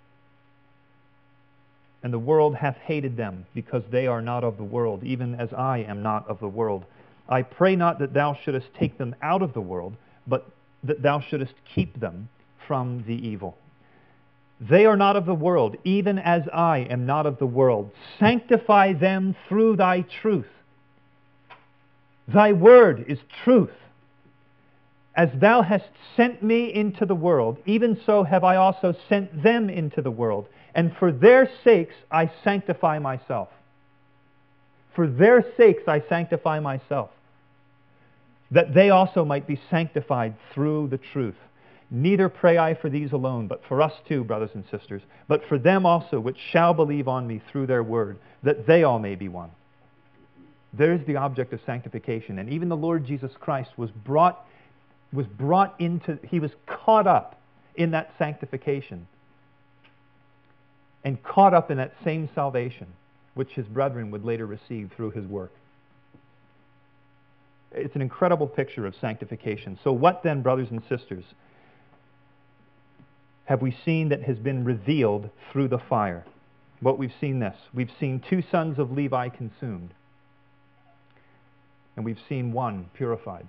and the world hath hated them, because they are not of the world, even as I am not of the world. I pray not that thou shouldest take them out of the world, but that thou shouldest keep them from the evil. They are not of the world, even as I am not of the world. Sanctify them through thy truth. Thy word is truth. As thou hast sent me into the world, even so have I also sent them into the world. And for their sakes I sanctify myself. For their sakes I sanctify myself, that they also might be sanctified through the truth. Neither pray I for these alone, but for us too, brothers and sisters, but for them also which shall believe on me through their word, that they all may be one. There is the object of sanctification. And even the Lord Jesus Christ was brought, was brought into, he was caught up in that sanctification, and caught up in that same salvation which his brethren would later receive through his work. It's an incredible picture of sanctification. So what then, brothers and sisters, have we seen that has been revealed through the fire? What we've seen this. We've seen two sons of Levi consumed. And we've seen one purified.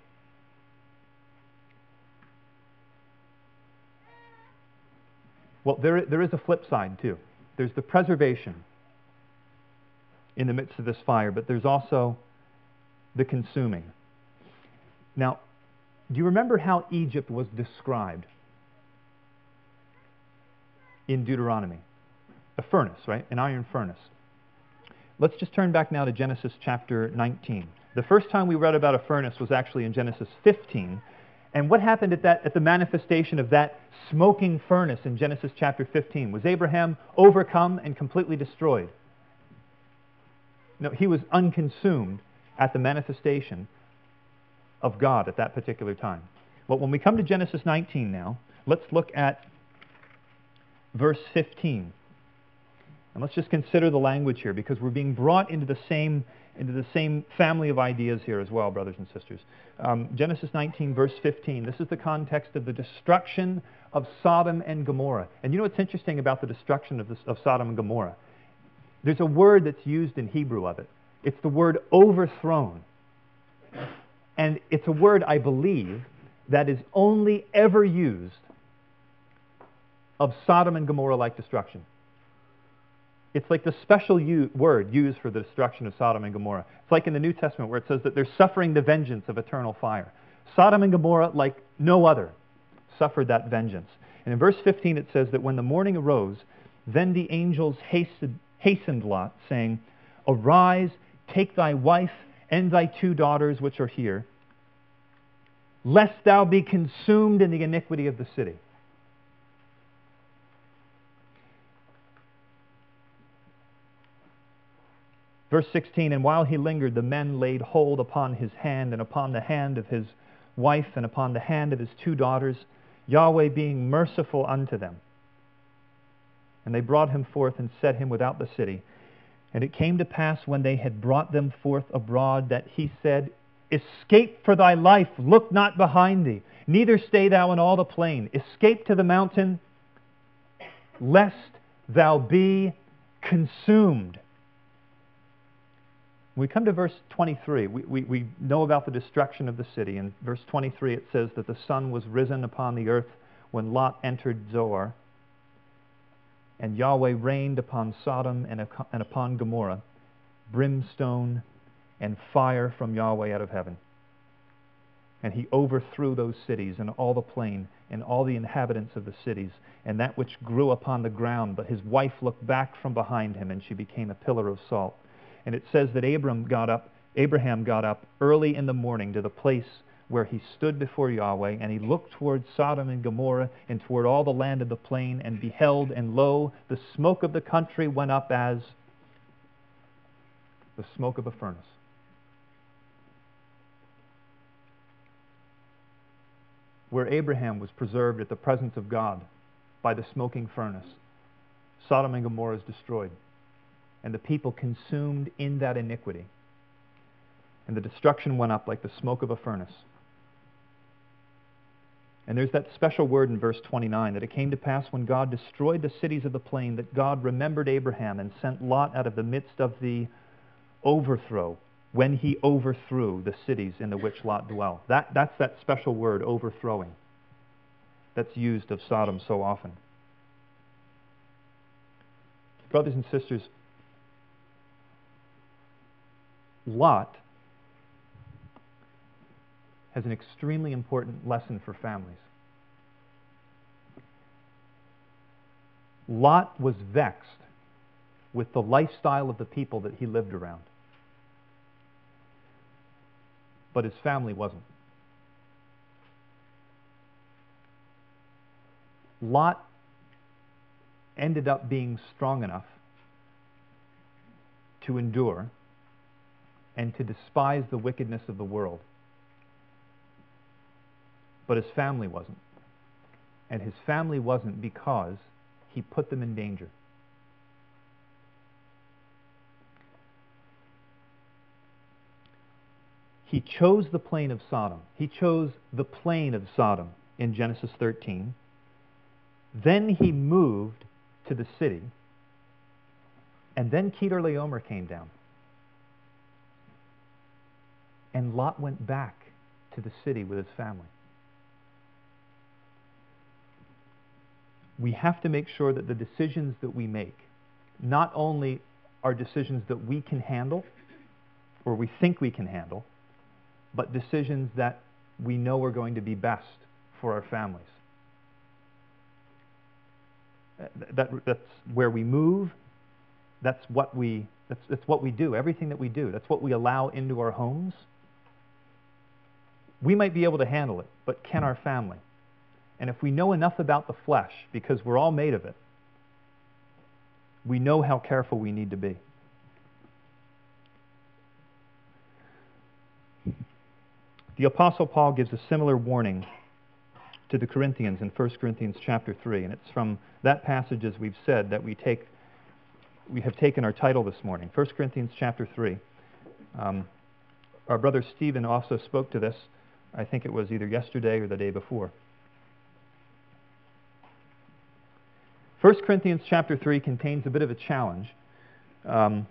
Well, there, there is a flip side too. There's the preservation in the midst of this fire, but there's also the consuming. Now, do you remember how Egypt was described in Deuteronomy? A furnace, right? An iron furnace. Let's just turn back now to Genesis chapter nineteen. The first time we read about a furnace was actually in Genesis fifteen. And what happened at that at the manifestation of that smoking furnace in Genesis chapter fifteen? Was Abraham overcome and completely destroyed? No, he was unconsumed at the manifestation of God at that particular time. Well, when we come to Genesis nineteen now, let's look at verse fifteen. And let's just consider the language here, because we're being brought into the same into the same family of ideas here as well, brothers and sisters. Um, Genesis nineteen, verse fifteen. This is the context of the destruction of Sodom and Gomorrah. And you know what's interesting about the destruction of, this, of Sodom and Gomorrah? There's a word that's used in Hebrew of it. It's the word overthrown. And it's a word, I believe, that is only ever used of Sodom and Gomorrah-like destruction. It's like the special u- word used for the destruction of Sodom and Gomorrah. It's like in the New Testament where it says that they're suffering the vengeance of eternal fire. Sodom and Gomorrah, like no other, suffered that vengeance. And in verse fifteen it says that when the morning arose, then the angels hastened, hastened Lot, saying, "Arise, take thy wife and thy two daughters which are here, lest thou be consumed in the iniquity of the city." Verse sixteen, and while he lingered, the men laid hold upon his hand and upon the hand of his wife and upon the hand of his two daughters, Yahweh being merciful unto them. And they brought him forth and set him without the city. And it came to pass when they had brought them forth abroad that he said, "Escape for thy life, look not behind thee, neither stay thou in all the plain. Escape to the mountain, lest thou be consumed." When we come to verse twenty-three, we, we, we know about the destruction of the city. In verse twenty-three it says that the sun was risen upon the earth when Lot entered Zoar, and Yahweh rained upon Sodom and, and upon Gomorrah brimstone and fire from Yahweh out of heaven. And he overthrew those cities and all the plain and all the inhabitants of the cities and that which grew upon the ground. But his wife looked back from behind him, and she became a pillar of salt. And it says that Abram got up, Abraham got up early in the morning to the place where he stood before Yahweh, and he looked toward Sodom and Gomorrah and toward all the land of the plain, and beheld, and lo, the smoke of the country went up as the smoke of a furnace. Where Abraham was preserved at the presence of God by the smoking furnace, Sodom and Gomorrah is destroyed, and the people consumed in that iniquity. And the destruction went up like the smoke of a furnace. And there's that special word in verse twenty-nine, that it came to pass when God destroyed the cities of the plain, that God remembered Abraham and sent Lot out of the midst of the overthrow, when he overthrew the cities in the which Lot dwelt. That, that's that special word, overthrowing, that's used of Sodom so often. Brothers and sisters, Lot has an extremely important lesson for families. Lot was vexed with the lifestyle of the people that he lived around, but his family wasn't. Lot ended up being strong enough to endure and to despise the wickedness of the world. But his family wasn't. And his family wasn't because he put them in danger. He chose the plain of Sodom. He chose the plain of Sodom in Genesis thirteen. Then he moved to the city. And then Kedorlaomer came down. And Lot went back to the city with his family. We have to make sure that the decisions that we make not only are decisions that we can handle, or we think we can handle, but decisions that we know are going to be best for our families. That, that's where we move. That's what we, that's, that's what we do. Everything that we do. That's what we allow into our homes. We might be able to handle it, but can our family? And if we know enough about the flesh, because we're all made of it, we know how careful we need to be. The Apostle Paul gives a similar warning to the Corinthians in First Corinthians chapter three, and it's from that passage, as we've said, that we take we have taken our title this morning. First Corinthians chapter three. Um, our brother Stephen also spoke to this. I think it was either yesterday or the day before. First Corinthians chapter three contains a bit of a challenge. Um,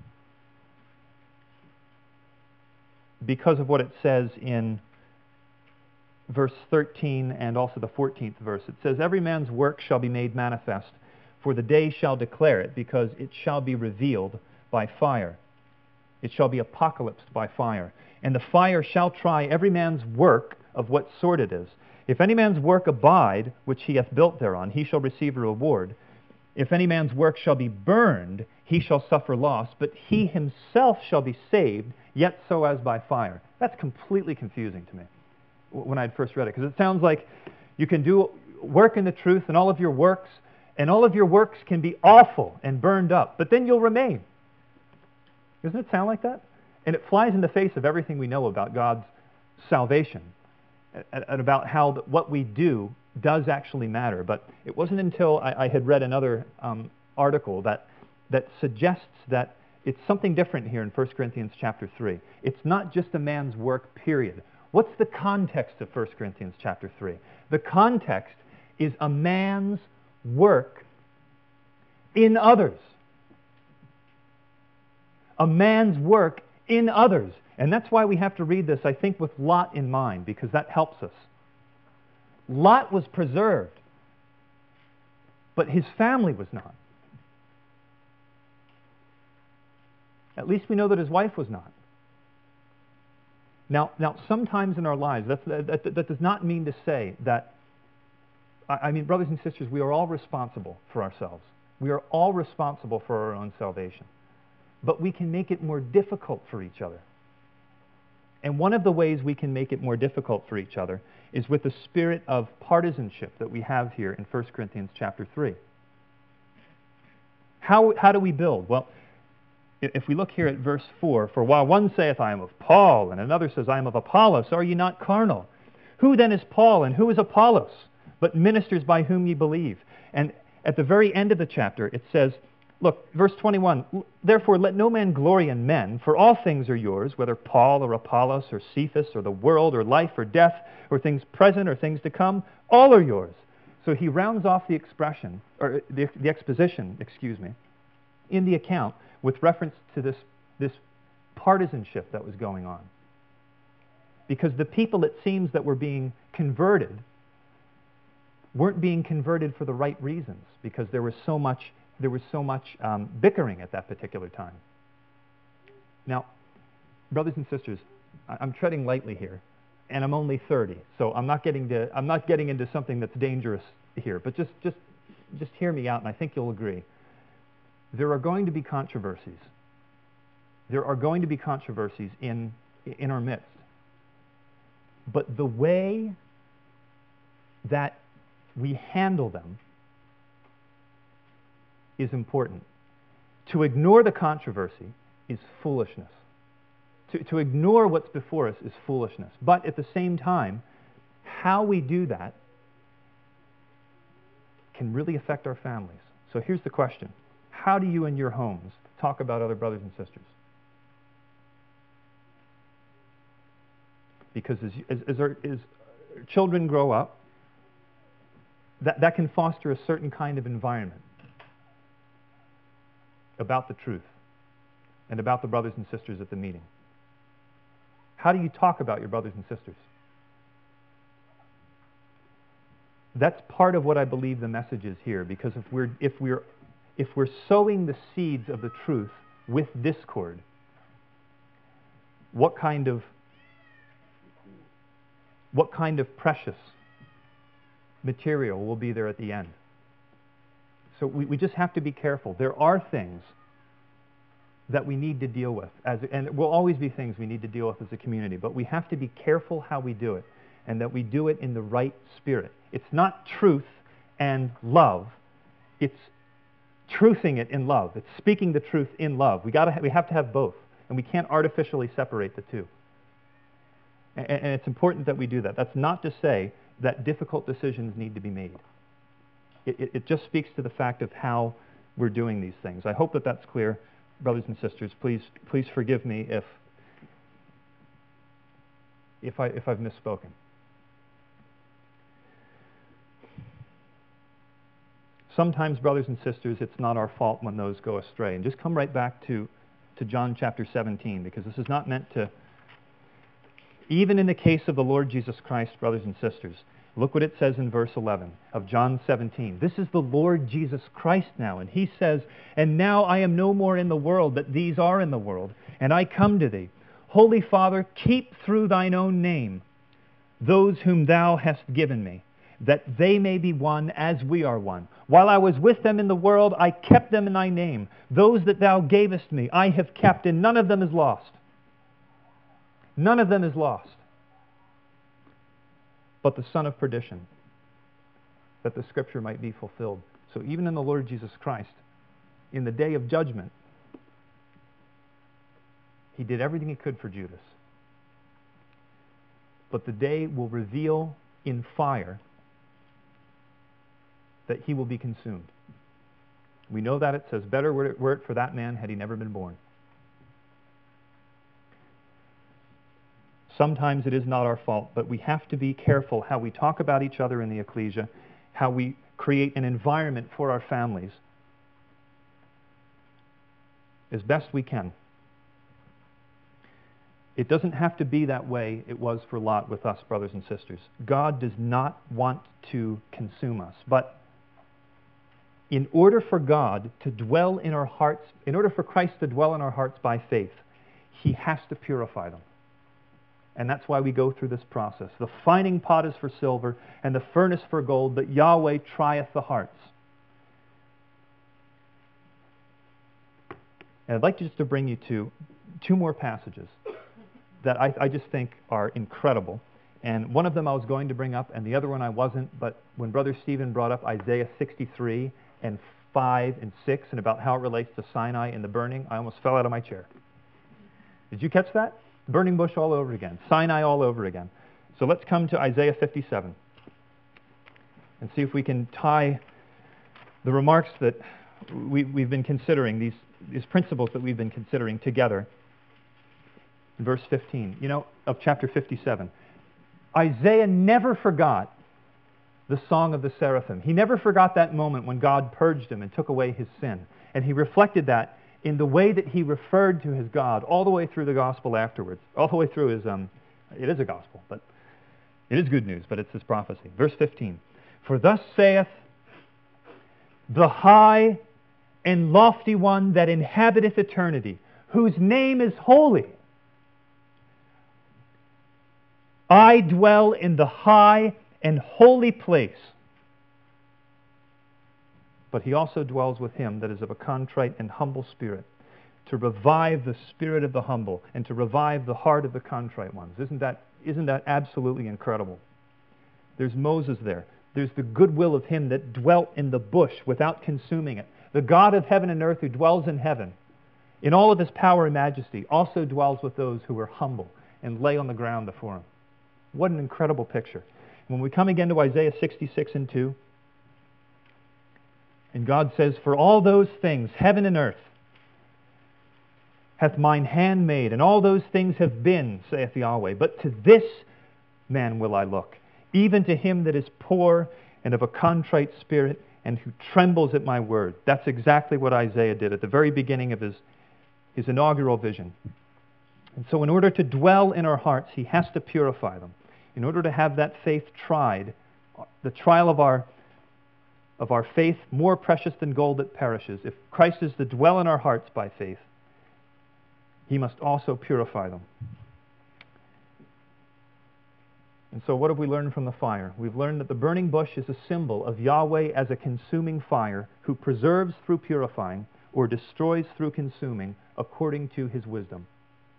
because of what it says in verse thirteen and also the fourteenth verse. It says, "Every man's work shall be made manifest, for the day shall declare it, because it shall be revealed by fire. It shall be apocalypsed by fire. And the fire shall try every man's work of what sort it is. If any man's work abide, which he hath built thereon, he shall receive a reward. If any man's work shall be burned, he shall suffer loss, but he himself shall be saved, yet so as by fire." That's completely confusing to me when I had first read it, because it sounds like you can do work in the truth and all of your works, and all of your works can be awful and burned up, but then you'll remain. Doesn't it sound like that? And it flies in the face of everything we know about God's salvation and about how what we do does actually matter. But it wasn't until I, I had read another um, article that that suggests that it's something different here in First Corinthians chapter three. It's not just a man's work, period. What's the context of First Corinthians chapter three? The context is a man's work in others. A man's work in others. And that's why we have to read this, I think, with Lot in mind, because that helps us. Lot was preserved, but his family was not. At least we know that his wife was not. Now, now sometimes in our lives, that's, that, that, that does not mean to say that, I mean, brothers and sisters, we are all responsible for ourselves. We are all responsible for our own salvation. But we can make it more difficult for each other. And one of the ways we can make it more difficult for each other is with the spirit of partisanship that we have here in First Corinthians chapter three. How, how do we build? Well, if we look here at verse four, "For while one saith, I am of Paul, and another says, I am of Apollos, are ye not carnal? Who then is Paul, and who is Apollos, but ministers by whom ye believe?" And at the very end of the chapter, it says, look, verse twenty-one, "Therefore let no man glory in men, for all things are yours, whether Paul or Apollos or Cephas or the world or life or death or things present or things to come, all are yours." So he rounds off the expression, or the, the exposition, excuse me, in the account with reference to this, this partisanship that was going on. Because the people, it seems, that were being converted weren't being converted for the right reasons, because there was so much There was so much um, bickering at that particular time. Now, brothers and sisters, I'm treading lightly here, and I'm only thirty, so I'm not getting to I'm not getting into something that's dangerous here. But just just just hear me out, and I think you'll agree. There are going to be controversies. There are going to be controversies in in our midst. But the way that we handle them is important. To ignore the controversy is foolishness. To, to ignore what's before us is foolishness. But at the same time, how we do that can really affect our families. So here's the question. How do you in your homes talk about other brothers and sisters? Because as, as, as, our, as children grow up, that, that can foster a certain kind of environment about the truth and about the brothers and sisters at the meeting. How do you talk about your brothers and sisters? That's part of what I believe the message is here, because if we're, if we're, if we're sowing the seeds of the truth with discord, what kind of, what kind of precious material will be there at the end? So we, we just have to be careful. There are things that we need to deal with, as, and it will always be things we need to deal with as a community, but we have to be careful how we do it, and that we do it in the right spirit. It's not truth and love. It's truthing it in love. It's speaking the truth in love. We gotta ha- we have to have both, and we can't artificially separate the two. And, and it's important that we do that. That's not to say that difficult decisions need to be made. It, it, it just speaks to the fact of how we're doing these things. I hope that that's clear, brothers and sisters. Please, please forgive me if if I if I've misspoken. Sometimes, brothers and sisters, it's not our fault when those go astray. And just come right back to, to John chapter seventeen, because this is not meant to, even in the case of the Lord Jesus Christ, brothers and sisters, look what it says in verse eleven of John seventeen. This is the Lord Jesus Christ now, and he says, "And now I am no more in the world, but these are in the world, and I come to thee. Holy Father, keep through thine own name those whom thou hast given me, that they may be one as we are one. While I was with them in the world, I kept them in thy name. Those that thou gavest me, I have kept, and none of them is lost." None of them is lost, but the son of perdition, that the scripture might be fulfilled. So even in the Lord Jesus Christ, in the day of judgment, he did everything he could for Judas. But the day will reveal in fire that he will be consumed. We know that it says, "Better were it, were it for that man had he never been born." Sometimes it is not our fault, but we have to be careful how we talk about each other in the ecclesia, how we create an environment for our families as best we can. It doesn't have to be that way it was for Lot with us, brothers and sisters. God does not want to consume us, but in order for God to dwell in our hearts, in order for Christ to dwell in our hearts by faith, he has to purify them. And that's why we go through this process. The fining pot is for silver and the furnace for gold, but Yahweh trieth the hearts. And I'd like just to bring you to two more passages that I, I just think are incredible. And one of them I was going to bring up, and the other one I wasn't, but when Brother Stephen brought up Isaiah sixty-three and five and six, and about how it relates to Sinai and the burning, I almost fell out of my chair. Did you catch that? Burning bush all over again. Sinai all over again. So let's come to Isaiah fifty-seven and see if we can tie the remarks that we, we've been considering, these, these principles that we've been considering together. Verse fifteen, you know, of chapter fifty-seven. Isaiah never forgot the song of the seraphim. He never forgot that moment when God purged him and took away his sin. And he reflected that in the way that he referred to his God all the way through the gospel afterwards. All the way through his, um, it is a gospel, but it is good news, but it's his prophecy. Verse fifteen, "For thus saith the high and lofty one that inhabiteth eternity, whose name is holy. I dwell in the high and holy place." But he also dwells with him that is of a contrite and humble spirit, to revive the spirit of the humble and to revive the heart of the contrite ones. Isn't that, isn't that absolutely incredible? There's Moses there. There's the goodwill of him that dwelt in the bush without consuming it. The God of heaven and earth who dwells in heaven, in all of his power and majesty, also dwells with those who are humble and lay on the ground before him. What an incredible picture. When we come again to Isaiah sixty-six and two, and God says, "For all those things, heaven and earth, hath mine hand made, and all those things have been, saith Yahweh. But to this man will I look, even to him that is poor and of a contrite spirit, and who trembles at my word. That's exactly what Isaiah did at the very beginning of his, his inaugural vision. And so in order to dwell in our hearts, he has to purify them. In order to have that faith tried, the trial of our of our faith more precious than gold that perishes. If Christ is to dwell in our hearts by faith, he must also purify them. And so what have we learned from the fire? We've learned that the burning bush is a symbol of Yahweh as a consuming fire who preserves through purifying or destroys through consuming according to his wisdom.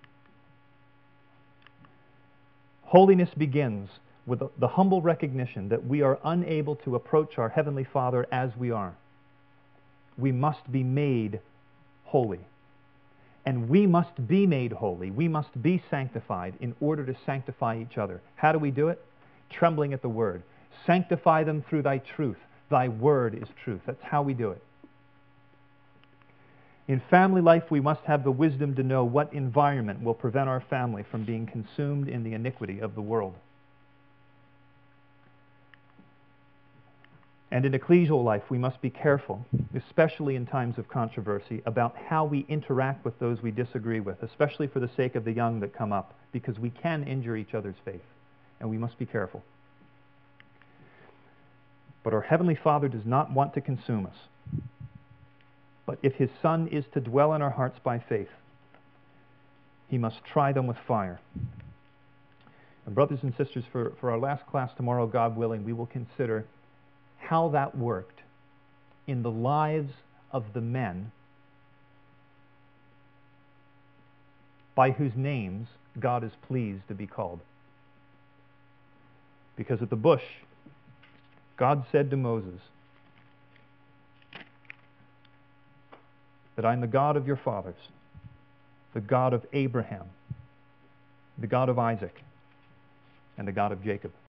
Holiness begins with the humble recognition that we are unable to approach our Heavenly Father as we are. We must be made holy. And we must be made holy. We must be sanctified in order to sanctify each other. How do we do it? Trembling at the Word. Sanctify them through thy truth. Thy Word is truth. That's how we do it. In family life, we must have the wisdom to know what environment will prevent our family from being consumed in the iniquity of the world. And in ecclesial life, we must be careful, especially in times of controversy, about how we interact with those we disagree with, especially for the sake of the young that come up, because we can injure each other's faith, and we must be careful. But our Heavenly Father does not want to consume us. But if His Son is to dwell in our hearts by faith, He must try them with fire. And brothers and sisters, for, for our last class tomorrow, God willing, we will consider how that worked in the lives of the men by whose names God is pleased to be called. Because at the bush, God said to Moses that I'm the God of your fathers, the God of Abraham, the God of Isaac, and the God of Jacob.